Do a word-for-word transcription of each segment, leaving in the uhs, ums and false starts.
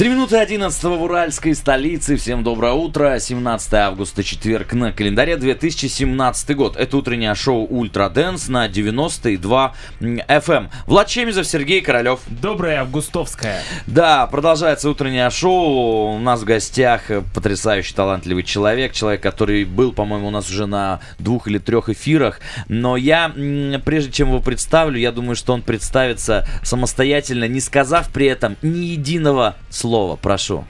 Три минуты одиннадцатого в уральской столице. Всем доброе утро. семнадцатое августа, четверг на календаре, две тысячи семнадцатый год. Это утреннее шоу Ультра Дэнс на девяносто и два эф эм. Влад Чемизов, Сергей Королев. Доброе августовское. Да, продолжается утреннее шоу. У нас в гостях потрясающий, талантливый человек. Человек, который был, по-моему, у нас уже на двух или трех эфирах. Но я, прежде чем его представлю, я думаю, что он представится самостоятельно, не сказав при этом ни единого слова. Прошу.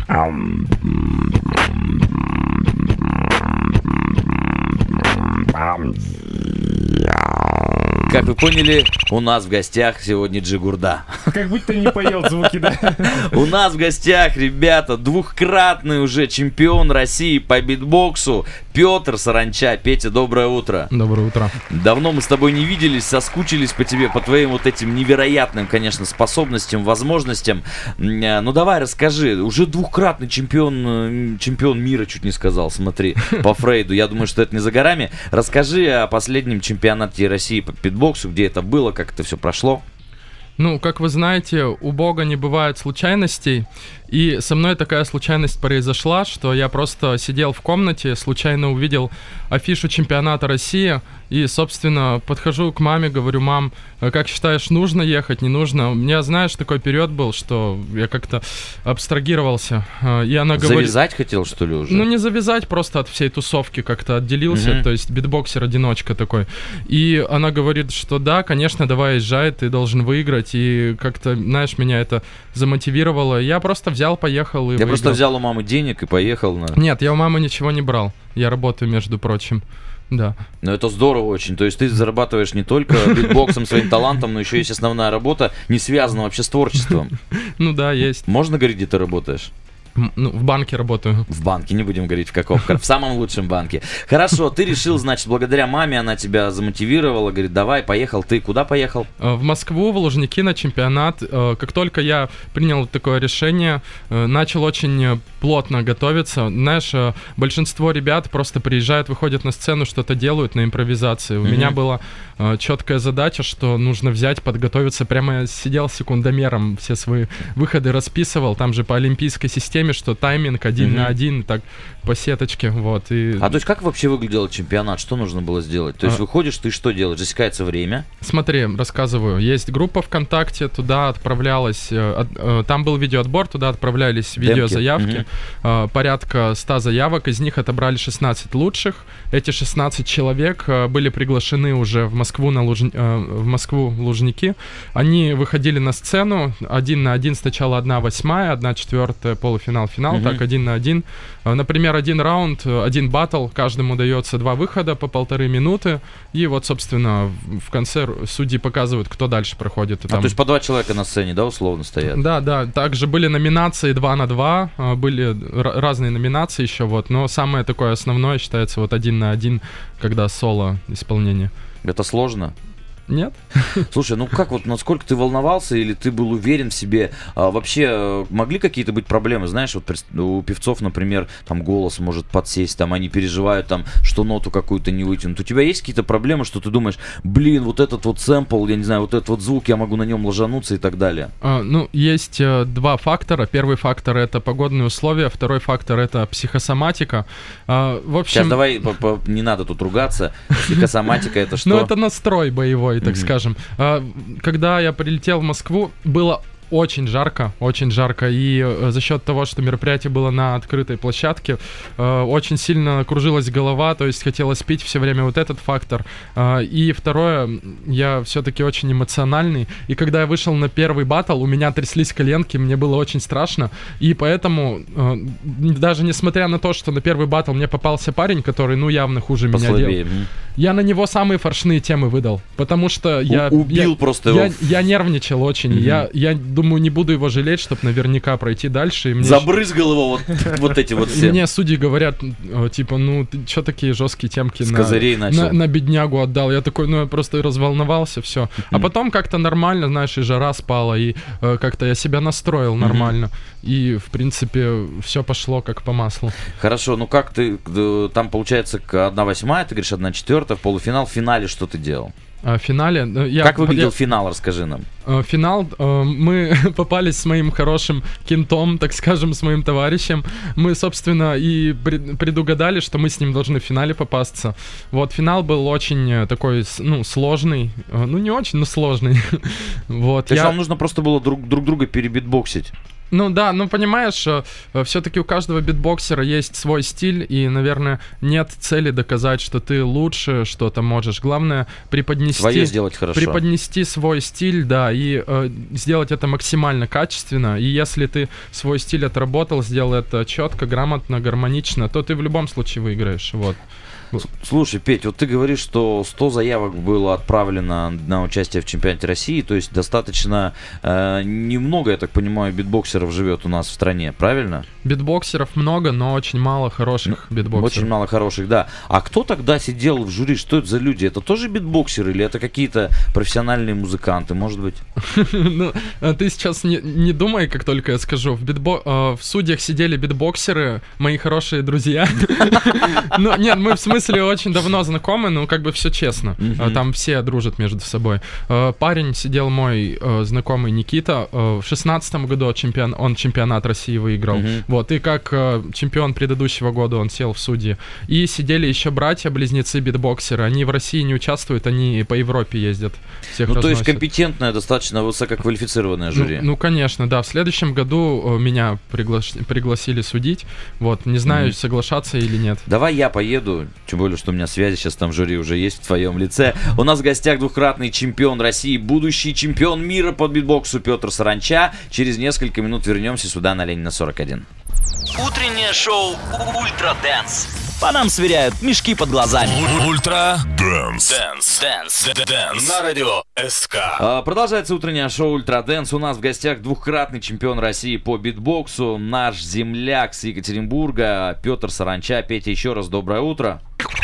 Как вы поняли, у нас в гостях сегодня Джигурда. Как будто не поел звуки, да? У нас в гостях, ребята, двухкратный уже чемпион России по битбоксу Петр Саранча. Петя, доброе утро. Доброе утро. Давно мы с тобой не виделись, соскучились по тебе, по твоим вот этим невероятным, конечно, способностям, возможностям. Ну давай расскажи, уже двухкратный чемпион, чемпион мира, чуть не сказал, смотри, по Фрейду. Я думаю, что это не за горами. Расскажи о последнем чемпионате России по битбоксу, где это было, как это все прошло. Ну, как вы знаете, у Бога не бывает случайностей, и со мной такая случайность произошла, что я просто сидел в комнате, случайно увидел афишу чемпионата России, и, собственно, подхожу к маме, говорю: мам, как считаешь, нужно ехать, не нужно? У меня, знаешь, такой период был, что я как-то абстрагировался, и она говорит... Завязать хотел, что ли, уже? Ну, не завязать, просто от всей тусовки как-то отделился, mm-hmm. то есть битбоксер-одиночка такой. И она говорит, что да, конечно, давай езжай, ты должен выиграть, и как-то, знаешь, меня это замотивировало. Я просто взял, поехал и Я выиграл. просто взял у мамы денег и поехал на... Нет, я у мамы ничего не брал, я работаю, между прочим. Да. Ну, это здорово очень. То есть ты зарабатываешь не только битбоксом, своим талантом, но еще есть основная работа, не связана вообще с творчеством. Ну да, есть. Можно говорить, где ты работаешь? Ну, в банке работаю. В банке, не будем говорить в каком, в самом лучшем банке. Хорошо, ты решил, значит, благодаря маме, она тебя замотивировала, говорит: давай, поехал. Ты куда поехал? В Москву, в Лужники на чемпионат. Как только я принял такое решение, начал очень плотно готовиться. Знаешь, большинство ребят просто приезжают, выходят на сцену, что-то делают на импровизации. У mm-hmm. меня была четкая задача, что нужно взять, подготовиться. Прямо я сидел секундомером, все свои выходы расписывал. Там же по олимпийской системе, что тайминг один mm-hmm. на один, так по сеточке, вот. И... А то есть как вообще выглядел чемпионат? Что нужно было сделать? То есть а... выходишь, ты что делаешь? Засекается время? Смотри, рассказываю. Есть группа ВКонтакте, туда отправлялась, э, э, там был видеоотбор, туда отправлялись видеозаявки. Mm-hmm. Э, порядка ста заявок, из них отобрали шестнадцать лучших. Эти шестнадцать человек э, были приглашены уже в Москву, на Луж... э, в Москву в Лужники. Они выходили на сцену, один на один, сначала одна восьмая, одна четвертая, полуфинал, финал, mm-hmm. так, один на один. Например, один раунд, один баттл, каждому дается два выхода по полторы минуты, и вот, собственно, в конце судьи показывают, кто дальше проходит. И а там... то есть по два человека на сцене, да, условно стоят? Да, да, также были номинации два на два, были р- разные номинации еще, вот, но самое такое основное считается вот один на один, когда соло исполнение. Это сложно? Нет. Слушай, ну как вот, насколько ты волновался или ты был уверен в себе? А, вообще, могли какие-то быть проблемы? Знаешь, вот у певцов, например, там голос может подсесть, там они переживают, там, что ноту какую-то не вытянут. У тебя есть какие-то проблемы, что ты думаешь: блин, вот этот вот сэмпл, я не знаю, вот этот вот звук, я могу на нем ложануться и так далее? А, ну, есть э, два фактора. Первый фактор — это погодные условия, второй фактор — это психосоматика. А, в общем... Сейчас давай, не надо тут ругаться. Психосоматика — это что? Ну, это настрой боевой, так mm-hmm. скажем. Когда я прилетел в Москву, было очень жарко, очень жарко, и э, за счет того, что мероприятие было на открытой площадке, э, очень сильно кружилась голова, то есть хотелось пить все время, вот этот фактор. Э, и второе, я все-таки очень эмоциональный, и когда я вышел на первый баттл, у меня тряслись коленки, мне было очень страшно, и поэтому, э, даже несмотря на то, что на первый баттл мне попался парень, который, ну, явно хуже Послабее. меня делал, я на него самые фаршные темы выдал, потому что я... У- убил я, просто я, его. Я, я нервничал очень, mm-hmm. я, я думаю, не буду его жалеть, чтобы наверняка пройти дальше. И мне забрызгал его вот, вот эти вот все. Мне судьи говорят, типа, ну, ты что такие жесткие темки с на, козырей начал. На, на беднягу отдал. Я такой, ну, я просто разволновался, все. Mm-hmm. А потом как-то нормально, знаешь, и жара спала, и э, как-то я себя настроил нормально. Mm-hmm. И, в принципе, все пошло как по маслу. Хорошо, ну как ты, там получается одна восьмая, ты говоришь, одна четвертая, в полуфинал, в финале что ты делал? В финале... Я, как выглядел я, финал, расскажи нам. Финал, мы попались с моим хорошим кентом, так скажем, с моим товарищем. Мы, собственно, и предугадали, что мы с ним должны в финале попасться. Вот, финал был очень такой, ну, сложный. Ну, не очень, но сложный. Вот, То есть я... вам нужно просто было друг, друг друга перебитбоксить? Ну да, ну понимаешь, все-таки у каждого битбоксера есть свой стиль, и, наверное, нет цели доказать, что ты лучше что-то можешь. Главное преподнести, свое сделать хорошо. Преподнести свой стиль, да, и э, сделать это максимально качественно. И если ты свой стиль отработал, сделал это четко, грамотно, гармонично, то ты в любом случае выиграешь. Вот. Слушай, Петь, вот ты говоришь, что сто заявок было отправлено на участие в чемпионате России, то есть достаточно э, немного, я так понимаю, битбоксеров живет у нас в стране, правильно? Битбоксеров много, но очень мало хороших ну, битбоксеров. Очень мало хороших, да. А кто тогда сидел в жюри? Что это за люди? Это тоже битбоксеры или это какие-то профессиональные музыканты, может быть? Ну, ты сейчас не думай, как только я скажу. В судьях сидели битбоксеры, мои хорошие друзья. Ну, нет, мы в смысле очень давно знакомы, но как бы все честно. Mm-hmm. Там все дружат между собой. Парень сидел мой знакомый Никита. В шестнадцатом году чемпион, он чемпионат России выиграл. Mm-hmm. Вот, и как чемпион предыдущего года он сел в судьи. И сидели еще братья-близнецы битбоксеры. Они в России не участвуют, они по Европе ездят. Всех ну, разносят. То есть компетентное, достаточно высококвалифицированное жюри. Ну, ну, конечно, да. В следующем году меня пригла... пригласили судить. Вот, не знаю, mm-hmm. соглашаться или нет. Давай я поеду. Тем более, что у меня связи сейчас там в жюри уже есть в твоем лице. У нас в гостях двукратный чемпион России, будущий чемпион мира по битбоксу Петр Саранча. Через несколько минут вернемся сюда на Ленина сорок один. Утреннее шоу «Ультра Дэнс». По нам сверяют мешки под глазами. Ультра Дэнс. Дэнс. Дэнс. Дэнс. На радио СК. А, продолжается утреннее шоу Ультра Дэнс. У нас в гостях двукратный чемпион России по битбоксу, наш земляк с Екатеринбурга Петр Саранча. Петя, еще раз доброе утро.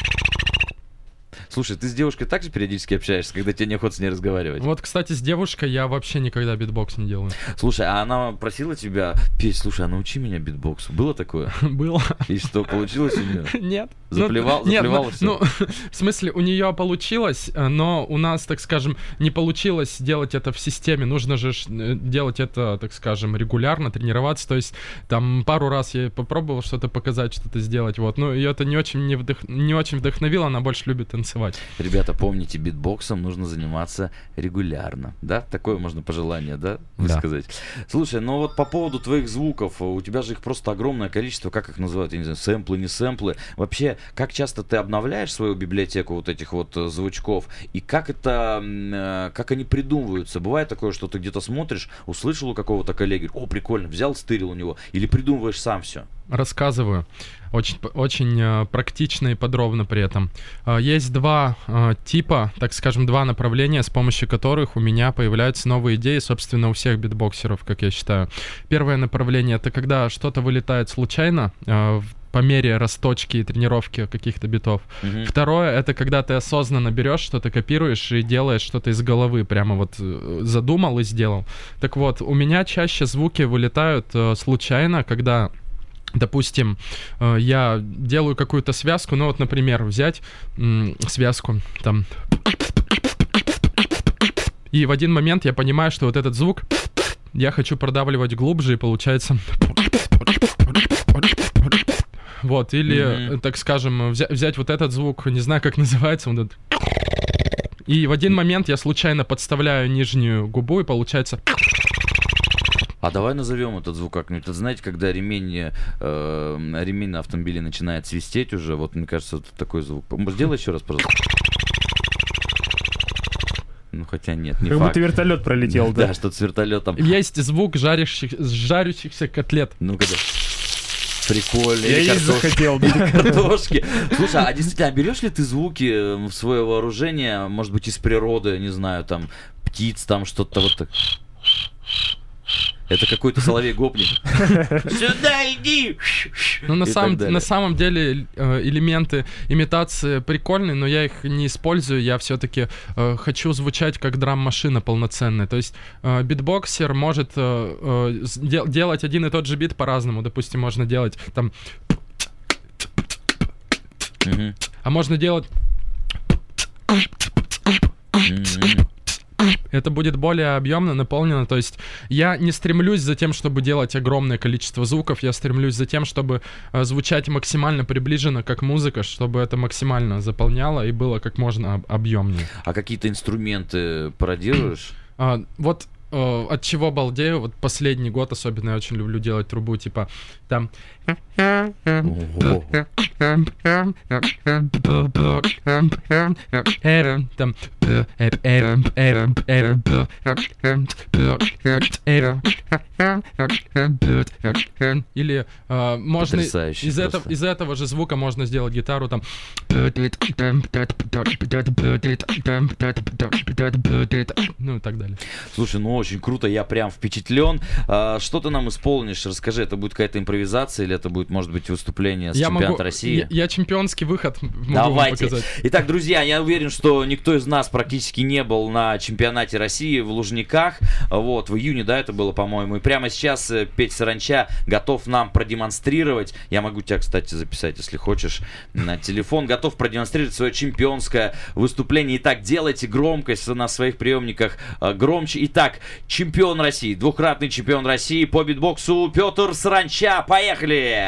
Слушай, ты с девушкой также периодически общаешься, когда тебе неохота с ней разговаривать? Вот, кстати, с девушкой я вообще никогда битбокс не делаю. Слушай, а она просила тебя, Петь, слушай, а научи меня битбоксу. Было такое? Было. И что, получилось у нее? Нет. Заплевал, ну, заплевал нет, все? Ну, в смысле, у нее получилось, но у нас, так скажем, не получилось делать это в системе. Нужно же делать это, так скажем, регулярно, тренироваться. То есть, там, пару раз я попробовал что-то показать, что-то сделать, вот. Но ее это не очень, не, вдох... не очень вдохновило, она больше любит танцевать. Ребята, помните, битбоксом нужно заниматься регулярно, да? Такое можно пожелание, да, высказать? Да. Слушай, ну вот по поводу твоих звуков, у тебя же их просто огромное количество, как их называют, я не знаю, сэмплы, не сэмплы. Вообще, как часто ты обновляешь свою библиотеку вот этих вот звучков, и как это, как они придумываются? Бывает такое, что ты где-то смотришь, услышал у какого-то коллеги, о, прикольно, взял, стырил у него, или придумываешь сам все? Рассказываю. Очень, очень э, практично и подробно при этом. Э, есть два э, типа, так скажем, два направления, с помощью которых у меня появляются новые идеи, собственно, у всех битбоксеров, как я считаю. Первое направление — это когда что-то вылетает случайно, э, по мере расточки и тренировки каких-то битов. Mm-hmm. Второе — это когда ты осознанно берешь что-то, копируешь и делаешь что-то из головы, прямо вот задумал и сделал. Так вот, у меня чаще звуки вылетают э, случайно, когда... Допустим, я делаю какую-то связку, ну вот, например, взять м- связку, там, и в один момент я понимаю, что вот этот звук я хочу продавливать глубже, и получается... Вот, или, mm-hmm. так скажем, взя- взять вот этот звук, не знаю, как называется, вот этот... И в один момент я случайно подставляю нижнюю губу, и получается... А давай назовем этот звук как-нибудь. Это, знаете, когда ремень, э, ремень на автомобиле начинает свистеть уже, вот, мне кажется, вот такой звук. Сделай еще раз, пожалуйста. Ну, хотя нет, не как факт. Как будто вертолет пролетел, да? Да, что-то с вертолетом. Есть звук жарящих, жарящихся котлет. Ну-ка, да. Прикольно. Я есть захотел, да. Картошки. Слушай, а действительно, а берешь ли ты звуки в свое вооружение, может быть, из природы, не знаю, там, птиц, там, что-то вот так? Это какой-то соловей-гопник. Сюда иди! Ну, на, сам, на самом деле, э, элементы имитации прикольные, но я их не использую. Я все-таки э, хочу звучать как драм-машина полноценная. То есть э, битбоксер может э, э, де- делать один и тот же бит по-разному. Допустим, можно делать там... Mm-hmm. А можно делать... Mm-hmm. Это будет более объемно, наполнено. То есть я не стремлюсь за тем, чтобы делать огромное количество звуков. Я стремлюсь за тем, чтобы э, звучать максимально приближенно как музыка, чтобы это максимально заполняло и было как можно об- объемнее. А какие-то инструменты пародируешь? а, вот э, от чего балдею, вот последний год особенно я очень люблю делать трубу, типа там... Там... Или э, можно из этого, из этого же звука можно сделать гитару там. Ну и так далее. Слушай, ну очень круто, я прям впечатлен. А, что ты нам исполнишь? Расскажи, это будет какая-то импровизация или это будет, может быть, выступление с я чемпионата могу, России? Я, я чемпионский выход могу Давайте. вам показать. Итак, друзья, я уверен, что никто из нас практически не был на чемпионате России в Лужниках. Вот, в июне, да, это было, по-моему. И прямо сейчас Петя Саранча готов нам продемонстрировать. Я могу тебя, кстати, записать, если хочешь, на телефон. Готов продемонстрировать свое чемпионское выступление. Итак, делайте громкость на своих приемниках громче. Итак, чемпион России, двукратный чемпион России по битбоксу Петр Саранча. Поехали!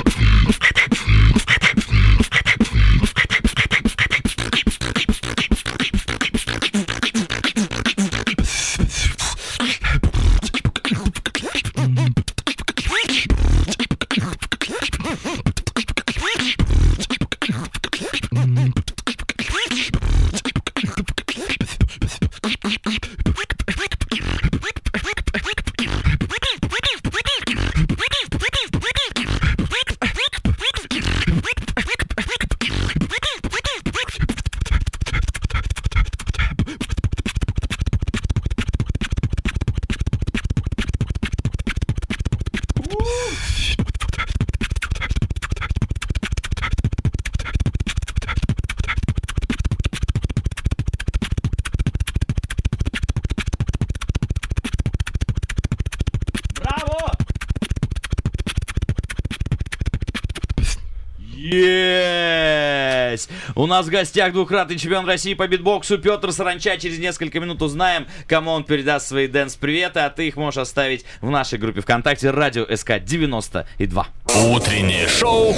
Есть! У нас в гостях двукратный чемпион России по битбоксу Петр Саранча. Через несколько минут узнаем, кому он передаст свои дэнс-приветы, а ты их можешь оставить в нашей группе ВКонтакте Радио СК девяносто и два. Утреннее шоу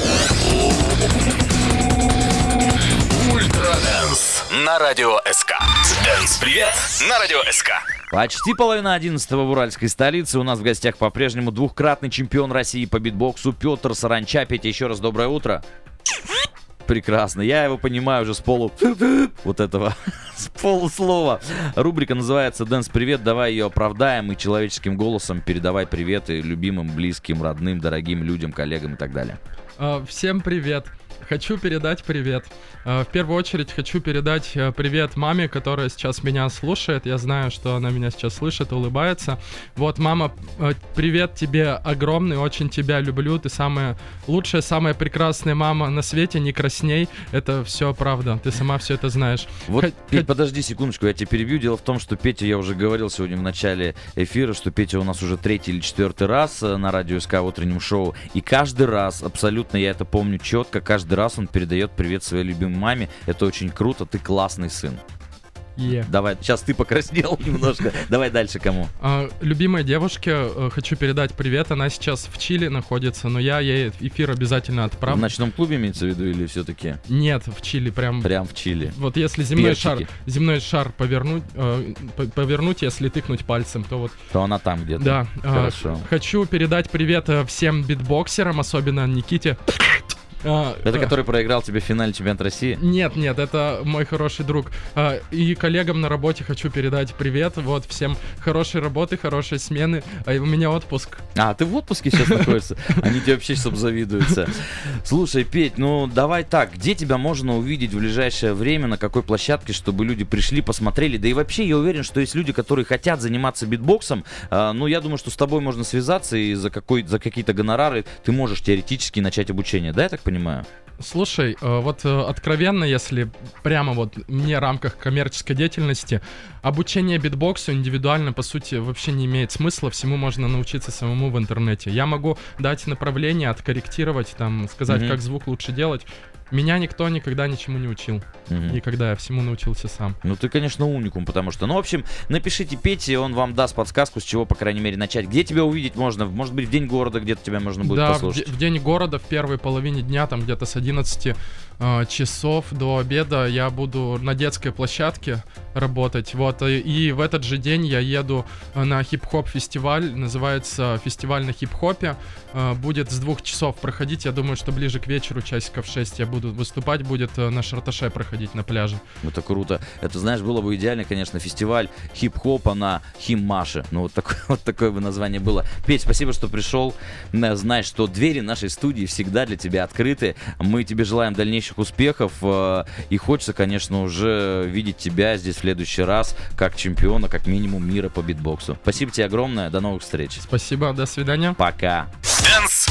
Ультрадэнс на Радио СК. Дэнс-привет на Радио СК. Почти половина одиннадцатого в уральской столице. У нас в гостях по-прежнему двукратный чемпион России по битбоксу Петр Саранча. Петя, еще раз доброе утро. Прекрасно. Я его понимаю уже с полу... Вот этого. С полуслова. Рубрика называется «Дэнс Привет». Давай ее оправдаем и человеческим голосом передавай приветы любимым, близким, родным, дорогим людям, коллегам и так далее. Всем привет. Хочу передать привет. В первую очередь хочу передать привет маме, которая сейчас меня слушает. Я знаю, что она меня сейчас слышит, улыбается. Вот, мама, привет тебе огромный, очень тебя люблю. Ты самая лучшая, самая прекрасная мама на свете, не красней. Это все правда, ты сама все это знаешь. Вот, Х- Петь, подожди секундочку, я тебя перебью. Дело в том, что Петя, я уже говорил сегодня в начале эфира, что Петя у нас уже третий или четвертый раз на Радио СК в утреннем шоу. И каждый раз, абсолютно я это помню четко, каждый раз он передает привет своей любимой маме. Это очень круто, ты классный сын. Yeah. Давай, сейчас ты покраснел немножко. Давай дальше кому? А, любимой девушке э, хочу передать привет. Она сейчас в Чили находится, но я ей эфир обязательно отправлю. В ночном клубе имеется в виду или все-таки? Нет, в Чили прям. Прям в Чили. Вот если земной Перчики. шар, земной шар повернуть, э, повернуть, если тыкнуть пальцем, то вот. То она там где-то. Да. Хорошо. Э, хочу передать привет всем битбоксерам, особенно Никите. А, Это а, который проиграл тебе в финале чемпионата России? Нет, нет, это мой хороший друг. А, и коллегам на работе хочу передать привет. Вот, всем хорошей работы, хорошей смены. А у меня отпуск. А, ты в отпуске сейчас находишься? Они тебе вообще сейчас обзавидуются. Слушай, Петь, ну давай так, где тебя можно увидеть в ближайшее время, на какой площадке, чтобы люди пришли, посмотрели? Да и вообще, я уверен, что есть люди, которые хотят заниматься битбоксом. А, ну, я думаю, что с тобой можно связаться, и за, какой, за какие-то гонорары ты можешь теоретически начать обучение. Да, я так понимаю? Слушай, вот откровенно, если прямо вот мне в рамках коммерческой деятельности, обучение битбоксу индивидуально, по сути, вообще не имеет смысла. Всему можно научиться самому в интернете. Я могу дать направление, откорректировать, там, сказать, mm-hmm. как звук лучше делать. Меня никто никогда ничему не учил. Mm-hmm. Никогда я всему научился сам. Ну, ты, конечно, уникум, потому что... Ну, в общем, напишите Пете, он вам даст подсказку, с чего, по крайней мере, начать. Где тебя увидеть можно? Может быть, в день города где-то тебя можно будет да, послушать? Да, в, в день города, в первой половине дня, там где-то с одиннадцати э, часов до обеда я буду на детской площадке работать. Вот, и, и в этот же день я еду на хип-хоп-фестиваль, называется «Фестиваль на хип-хопе». Э, будет с двух часов проходить, я думаю, что ближе к вечеру, часиков шесть я буду выступать, будет на Шарташе проходить на пляже. Это круто. Это, знаешь, было бы идеально, конечно, фестиваль хип-хопа на Химмаше. Ну, вот такое, вот такое бы название было. Петь, спасибо, что пришел. Знай, что двери нашей студии всегда для тебя открыты. Мы тебе желаем дальнейших успехов. И хочется, конечно, уже видеть тебя здесь в следующий раз как чемпиона, как минимум, мира по битбоксу. Спасибо тебе огромное. До новых встреч. Спасибо. До свидания. Пока. Dance